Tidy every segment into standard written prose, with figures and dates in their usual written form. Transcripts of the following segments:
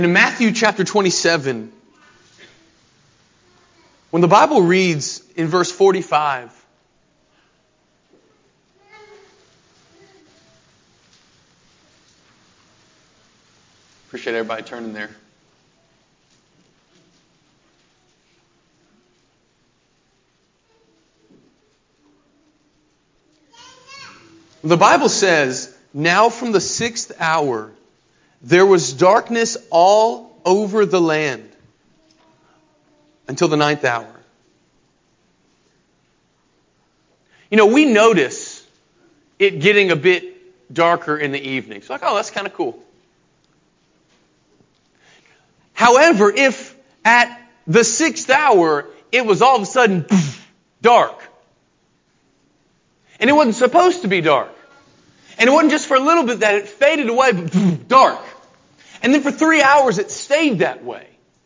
In Matthew chapter 27, when the Bible reads in verse 45, appreciate everybody turning there. The Bible says, now from the 6th hour, there was darkness all over the land until the 9th hour. You know, we notice it getting a bit darker in the evening. It's like, oh, that's kind of cool. However, if at the 6th hour, it was all of a sudden dark, and it wasn't supposed to be dark, and it wasn't just for a little bit that it faded away, but dark, and then for 3 hours it stayed that way.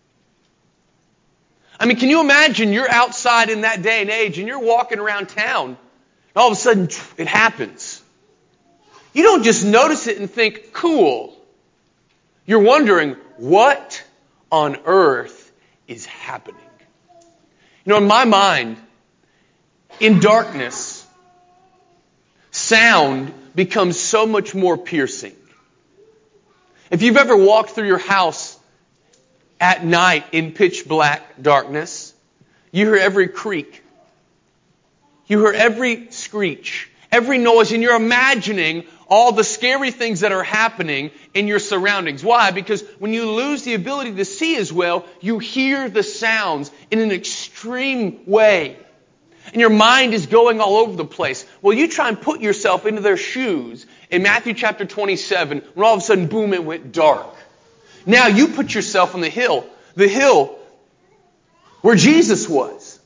I mean, can you imagine you're outside in that day and age, and you're walking around town, and all of a sudden it happens. You don't just notice it and think, cool. You're wondering, what on earth is happening? You know, in my mind, in darkness, sound becomes so much more piercing. If you've ever walked through your house at night in pitch black darkness, you hear every creak. You hear every screech, every noise, and you're imagining all the scary things that are happening in your surroundings. Why? Because when you lose the ability to see as well, you hear the sounds in an extreme way. And your mind is going all over the place. Well, you try and put yourself into their shoes in Matthew chapter 27, when all of a sudden, boom, it went dark. Now you put yourself on the hill where Jesus was.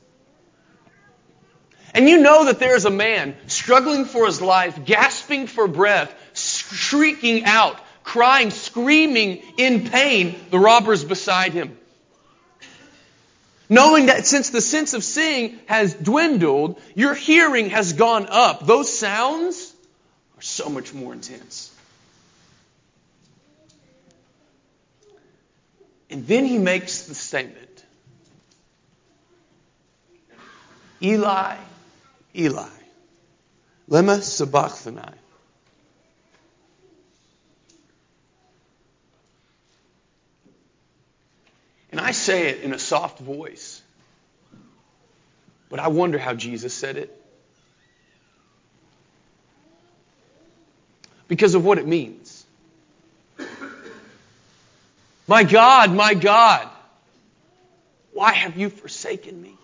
And you know that there is a man struggling for his life, gasping for breath, shrieking out, crying, screaming in pain, the robbers beside him. Knowing that since the sense of seeing has dwindled, your hearing has gone up. Those sounds are so much more intense. And then he makes the statement, Eli, Eli, lema sabachthani. And I say it in a soft voice, but I wonder how Jesus said it. Because of what it means. My God, why have you forsaken me?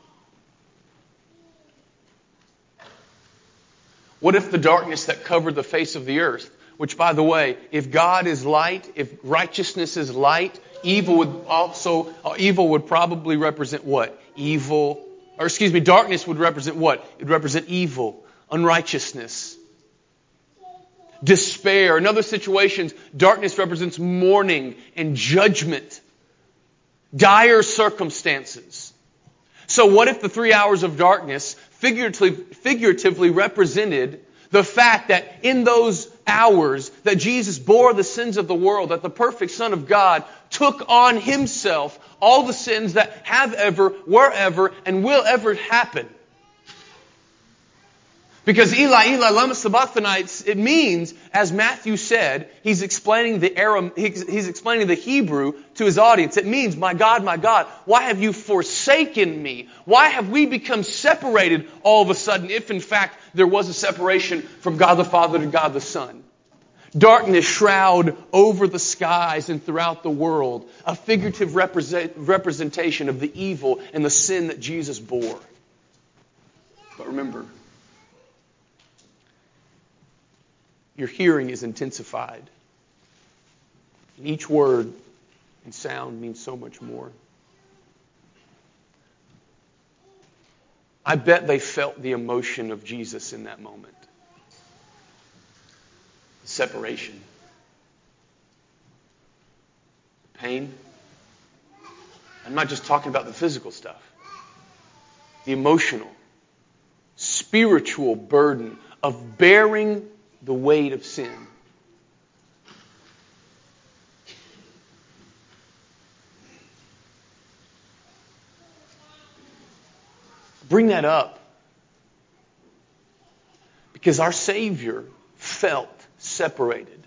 What if the darkness that covered the face of the earth, which, by the way, if God is light, if righteousness is light, evil would probably represent what? Darkness would represent what? It would represent evil, unrighteousness, despair. In other situations, darkness represents mourning and judgment, dire circumstances. So what if the 3 hours of darkness figuratively represented the fact that in those hours that Jesus bore the sins of the world, that the perfect Son of God took on Himself all the sins that have ever, were ever, and will ever happen. Because Eli, Eli, lama sabachthani, it means, as Matthew said, he's explaining the Hebrew to his audience. It means, my God, why have you forsaken me? Why have we become separated all of a sudden, if in fact there was a separation from God the Father to God the Son? Darkness shroud over the skies and throughout the world, a figurative representation of the evil and the sin that Jesus bore. But remember, your hearing is intensified. And each word and sound means so much more. I bet they felt the emotion of Jesus in that moment. The separation. Pain. I'm not just talking about the physical stuff. The emotional, spiritual burden of bearing the weight of sin. bring that up because our Savior felt separated.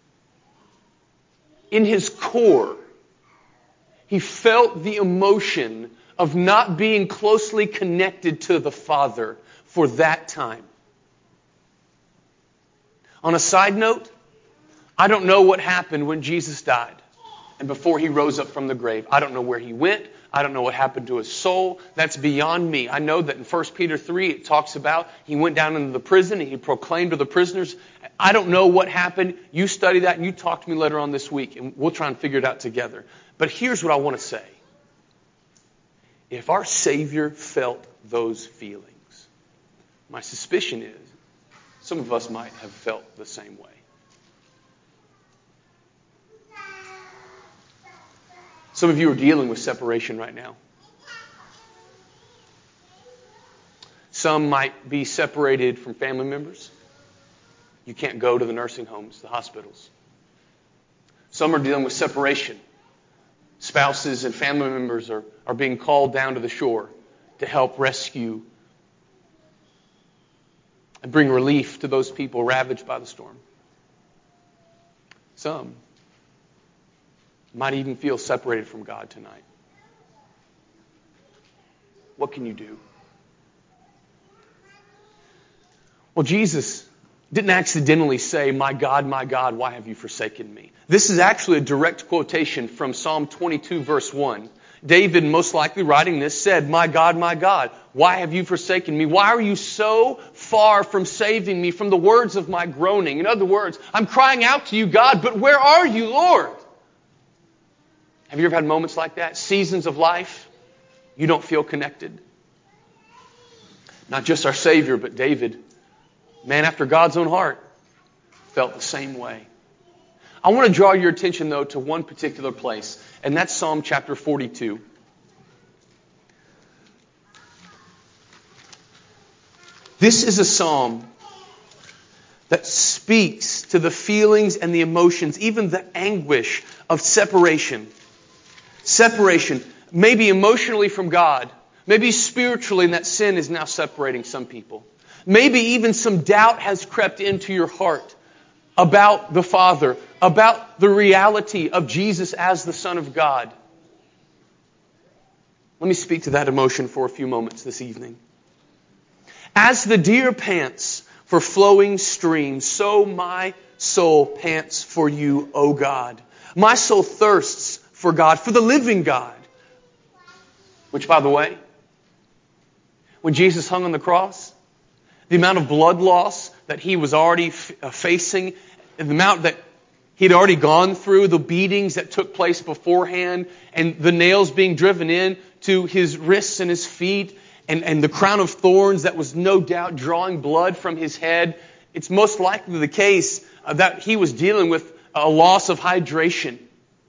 In his core, he felt the emotion of not being closely connected to the Father for that time. On a side note, I don't know what happened when Jesus died and before he rose up from the grave. I don't know where he went. I don't know what happened to his soul. That's beyond me. I know that in 1 Peter 3 it talks about he went down into the prison and he proclaimed to the prisoners. I don't know what happened. You study that and you talk to me later on this week and we'll try and figure it out together. But here's what I want to say. If our Savior felt those feelings, my suspicion is some of us might have felt the same way. Some of you are dealing with separation right now. Some might be separated from family members. You can't go to the nursing homes, the hospitals. Some are dealing with separation. Spouses and family members are being called down to the shore to help rescue and bring relief to those people ravaged by the storm. Some might even feel separated from God tonight. What can you do? Well, Jesus didn't accidentally say, my God, why have you forsaken me?" This is actually a direct quotation from Psalm 22, verse 1. David, most likely writing this, said, my God, why have you forsaken me? Why are you so far from saving me from the words of my groaning?" In other words, I'm crying out to you, God, but where are you, Lord? Have you ever had moments like that? Seasons of life, you don't feel connected. Not just our Savior, but David, man after God's own heart, felt the same way. I want to draw your attention, though, to one particular place, and that's Psalm chapter 42. This is a psalm that speaks to the feelings and the emotions, even the anguish of separation. Separation, maybe emotionally from God, maybe spiritually, and that sin is now separating some people. Maybe even some doubt has crept into your heart about the Father, about the reality of Jesus as the Son of God. Let me speak to that emotion for a few moments this evening. As the deer pants for flowing streams, so my soul pants for you, O God. My soul thirsts for God, for the living God. Which, by the way, when Jesus hung on the cross, the amount of blood loss that he was already facing, and the amount that he'd already gone through, the beatings that took place beforehand, and the nails being driven in to his wrists and his feet, and the crown of thorns that was no doubt drawing blood from his head, it's most likely the case that he was dealing with a loss of hydration.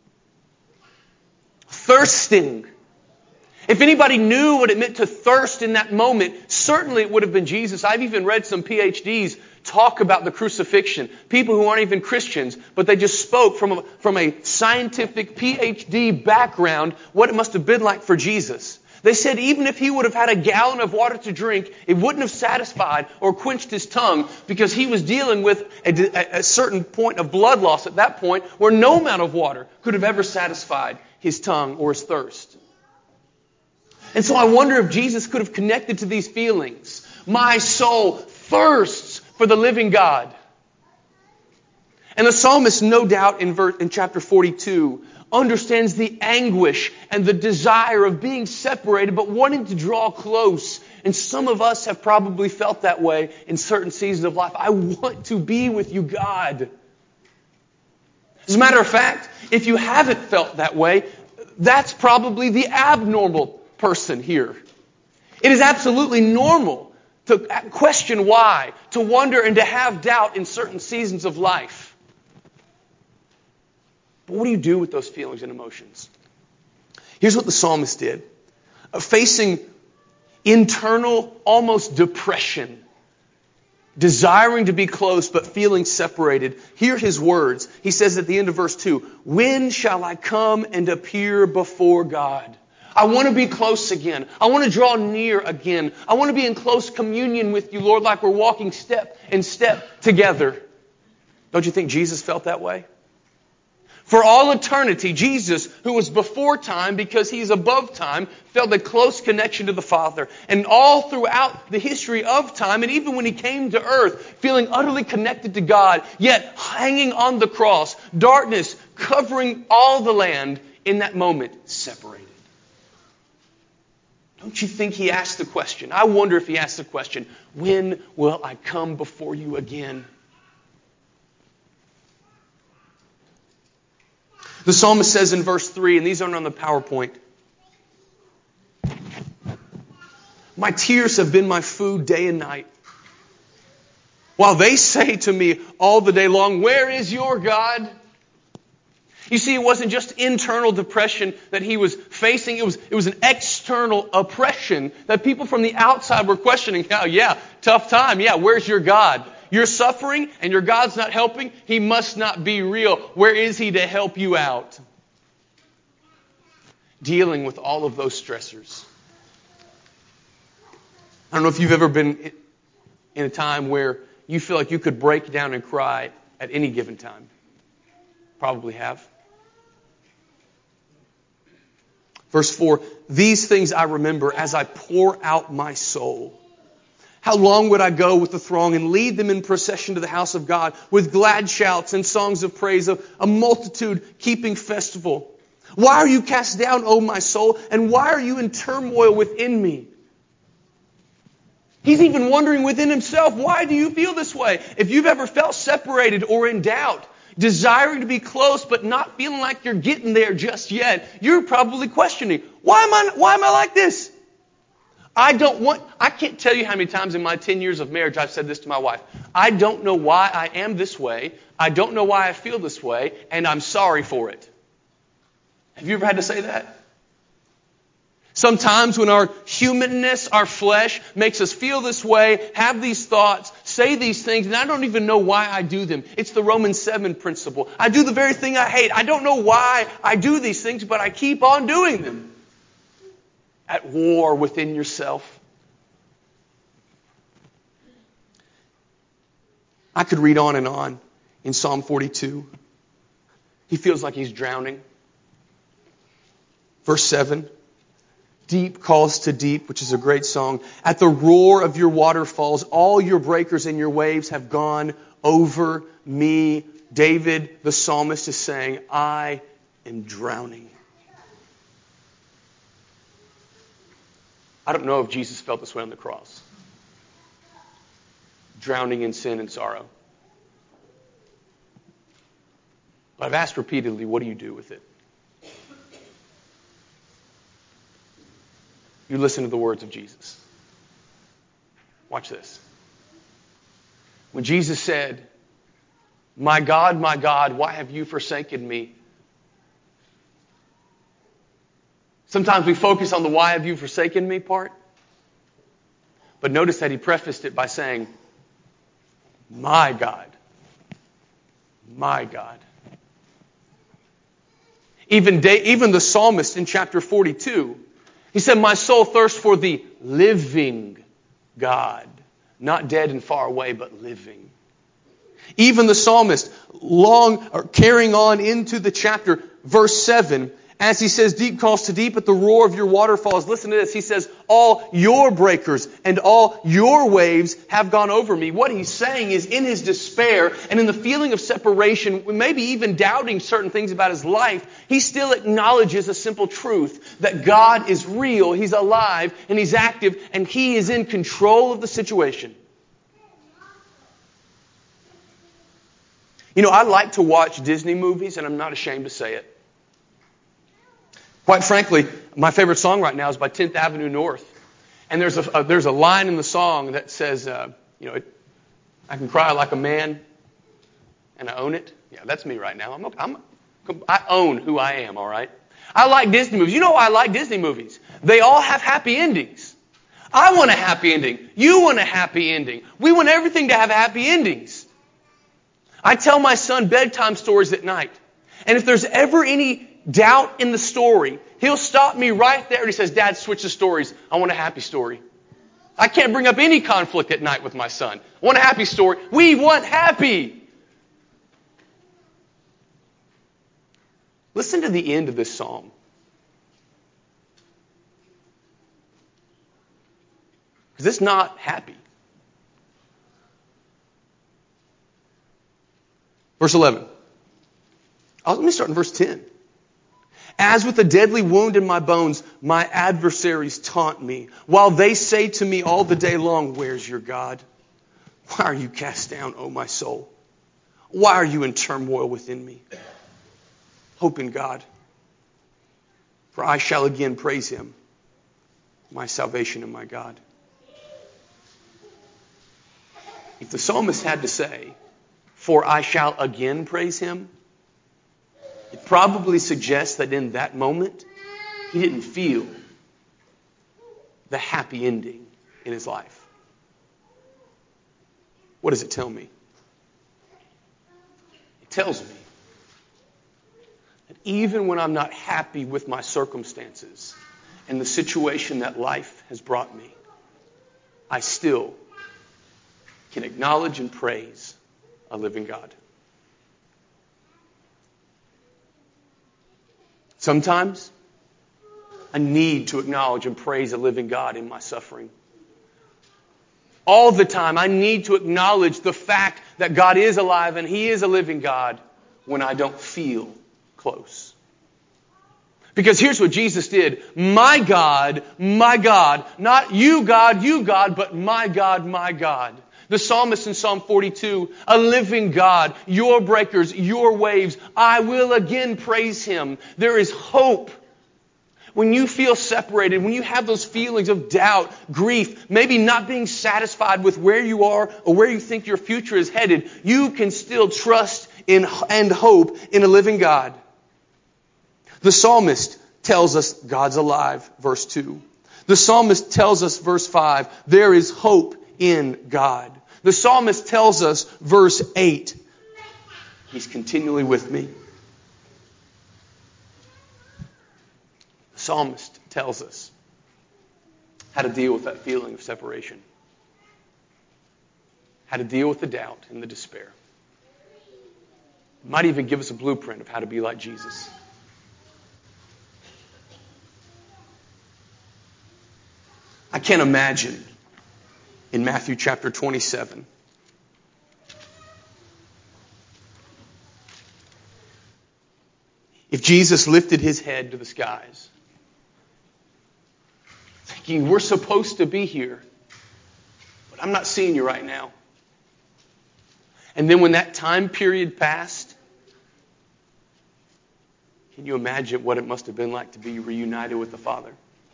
Thirsting. If anybody knew what it meant to thirst in that moment, certainly it would have been Jesus. I've even read some PhDs talk about the crucifixion. People who aren't even Christians, but they just spoke from a scientific PhD background what it must have been like for Jesus. They said even if he would have had a gallon of water to drink, it wouldn't have satisfied or quenched his tongue because he was dealing with a certain point of blood loss at that point where no amount of water could have ever satisfied his tongue or his thirst. And so I wonder if Jesus could have connected to these feelings. My soul thirsts for the living God. And the psalmist, no doubt, in chapter 42, understands the anguish and the desire of being separated, but wanting to draw close. And some of us have probably felt that way in certain seasons of life. I want to be with you, God. As a matter of fact, if you haven't felt that way, that's probably the abnormal person here. It is absolutely normal to question why, to wonder and to have doubt in certain seasons of life. But what do you do with those feelings and emotions? Here's what the psalmist did. Facing internal, almost depression, desiring to be close but feeling separated, hear his words. He says at the end of verse 2, "When shall I come and appear before God? I want to be close again. I want to draw near again. I want to be in close communion with you, Lord, like we're walking step in step together. Don't you think Jesus felt that way? For all eternity, Jesus, who was before time because He's above time, felt a close connection to the Father. And all throughout the history of time, and even when He came to earth, feeling utterly connected to God, yet hanging on the cross, darkness covering all the land, in that moment, separated. Don't you think He asked the question? I wonder if He asked the question, when will I come before you again? The psalmist says in verse 3, and these aren't on the PowerPoint, my tears have been my food day and night, while they say to me all the day long, where is your God? You see, it wasn't just internal depression that he was facing. It was an external oppression that people from the outside were questioning. Oh, yeah, tough time. Yeah, where's your God? You're suffering and your God's not helping. He must not be real. Where is He to help you out? Dealing with all of those stressors. I don't know if you've ever been in a time where you feel like you could break down and cry at any given time. Probably have. Verse 4, these things I remember as I pour out my soul. How long would I go with the throng and lead them in procession to the house of God with glad shouts and songs of praise, of a multitude keeping festival? Why are you cast down, O my soul? And why are you in turmoil within me? He's even wondering within himself, why do you feel this way? If you've ever felt separated or in doubt, desiring to be close but not feeling like you're getting there just yet, you're probably questioning, why am I like this? I can't tell you how many times in my 10 years of marriage I've said this to my wife. I don't know why I am this way. I don't know why I feel this way, and I'm sorry for it. Have you ever had to say that? Sometimes when our humanness, our flesh, makes us feel this way, have these thoughts, say these things, and I don't even know why I do them. It's the Romans 7 principle. I do the very thing I hate. I don't know why I do these things, but I keep on doing them. At war within yourself. I could read on in Psalm 42. He feels like he's drowning. Verse 7. Deep calls to deep, which is a great song. At the roar of your waterfalls, all your breakers and your waves have gone over me. David, the psalmist, is saying, I am drowning. I don't know if Jesus felt this way on the cross. Drowning in sin and sorrow. But I've asked repeatedly, what do you do with it? You listen to the words of Jesus. Watch this. When Jesus said, my God, why have you forsaken me? Sometimes we focus on the why have you forsaken me part. But notice that He prefaced it by saying, my God. My God. Even the psalmist in chapter 42, he said, my soul thirsts for the living God. Not dead and far away, but living. Even the psalmist, carrying on into the chapter, verse 7, as he says, deep calls to deep at the roar of your waterfalls. Listen to this. He says, all your breakers and all your waves have gone over me. What he's saying is in his despair and in the feeling of separation, maybe even doubting certain things about his life, he still acknowledges a simple truth that God is real, He's alive, and He's active, and He is in control of the situation. You know, I like to watch Disney movies, and I'm not ashamed to say it. Quite frankly, my favorite song right now is by 10th Avenue North. And there's a line in the song that says, I can cry like a man, and I own it. Yeah, that's me right now. I own who I am, all right? I like Disney movies. You know why I like Disney movies? They all have happy endings. I want a happy ending. You want a happy ending. We want everything to have happy endings. I tell my son bedtime stories at night. And if there's ever any doubt in the story, He'll stop me right there and He says, Dad, switch the stories. I want a happy story. I can't bring up any conflict at night with my son. I want a happy story. We want happy. Listen to the end of this psalm. Because it's not happy. Verse 11. Let me start in verse 10. As with a deadly wound in my bones, my adversaries taunt me, while they say to me all the day long, where's your God? Why are you cast down, O my soul? Why are you in turmoil within me? Hope in God, for I shall again praise Him, my salvation and my God. If the psalmist had to say, for I shall again praise Him, it probably suggests that in that moment, he didn't feel the happy ending in his life. What does it tell me? It tells me that even when I'm not happy with my circumstances and the situation that life has brought me, I still can acknowledge and praise a living God. Sometimes I need to acknowledge and praise a living God in my suffering. All the time I need to acknowledge the fact that God is alive and He is a living God when I don't feel close. Because here's what Jesus did. My God, not you God, but my God, my God. The psalmist in Psalm 42, a living God, your breakers, your waves, I will again praise Him. There is hope. When you feel separated, when you have those feelings of doubt, grief, maybe not being satisfied with where you are or where you think your future is headed, you can still trust in and hope in a living God. The psalmist tells us God's alive, verse 2. The psalmist tells us, verse 5, there is hope in God. The psalmist tells us, verse 8, He's continually with me. The psalmist tells us how to deal with that feeling of separation, how to deal with the doubt and the despair. He might even give us a blueprint of how to be like Jesus. I can't imagine in Matthew chapter 27 if Jesus lifted His head to the skies, thinking, we're supposed to be here, but I'm not seeing you right now. And then when that time period passed, can you imagine what it must have been like to be reunited with the Father?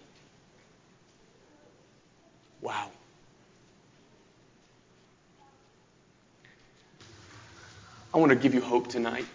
Wow. I want to give you hope tonight.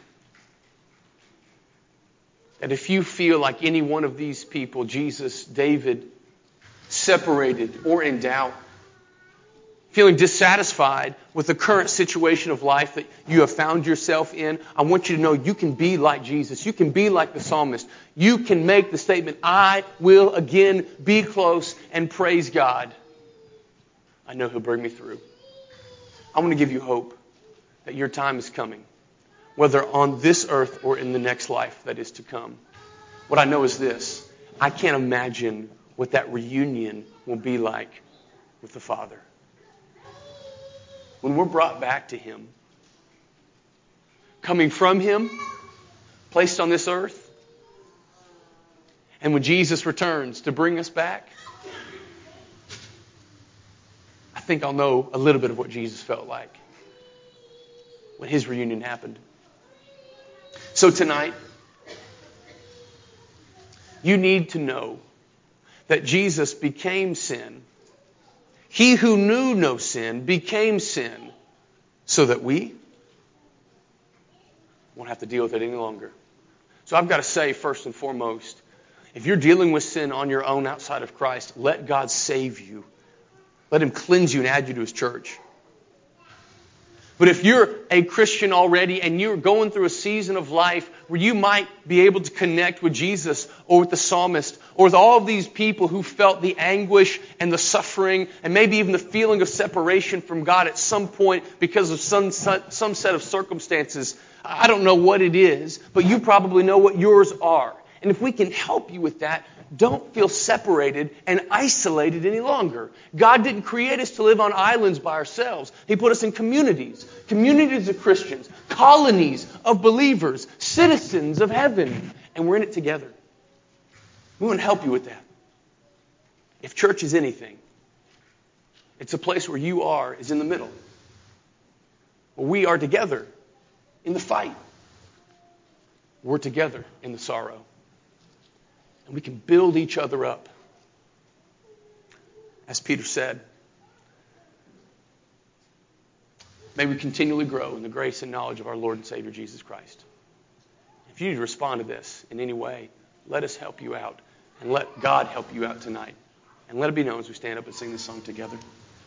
That if you feel like any one of these people, Jesus, David, separated or in doubt, feeling dissatisfied with the current situation of life that you have found yourself in, I want you to know you can be like Jesus. You can be like the psalmist. You can make the statement, I will again be close and praise God. I know He'll bring me through. I want to give you hope that your time is coming, whether on this earth or in the next life that is to come. What I know is this. I can't imagine what that reunion will be like with the Father. When we're brought back to Him, coming from Him, placed on this earth, and when Jesus returns to bring us back, I think I'll know a little bit of what Jesus felt like when His reunion happened. So tonight, you need to know that Jesus became sin. He who knew no sin became sin so that we won't have to deal with it any longer. So I've got to say, first and foremost, if you're dealing with sin on your own outside of Christ, let God save you. Let Him cleanse you and add you to His church. But if you're a Christian already and you're going through a season of life where you might be able to connect with Jesus or with the psalmist or with all of these people who felt the anguish and the suffering and maybe even the feeling of separation from God at some point because of some set of circumstances, I don't know what it is, but you probably know what yours are. And if we can help you with that, don't feel separated and isolated any longer. God didn't create us to live on islands by ourselves. He put us in communities of Christians, colonies of believers, citizens of heaven, and we're in it together. We want to help you with that. If church is anything, it's a place where you are is in the middle, where we are together in the fight. We're together in the sorrow. And we can build each other up. As Peter said, may we continually grow in the grace and knowledge of our Lord and Savior Jesus Christ. If you need to respond to this in any way, let us help you out. And let God help you out tonight. And let it be known as we stand up and sing this song together.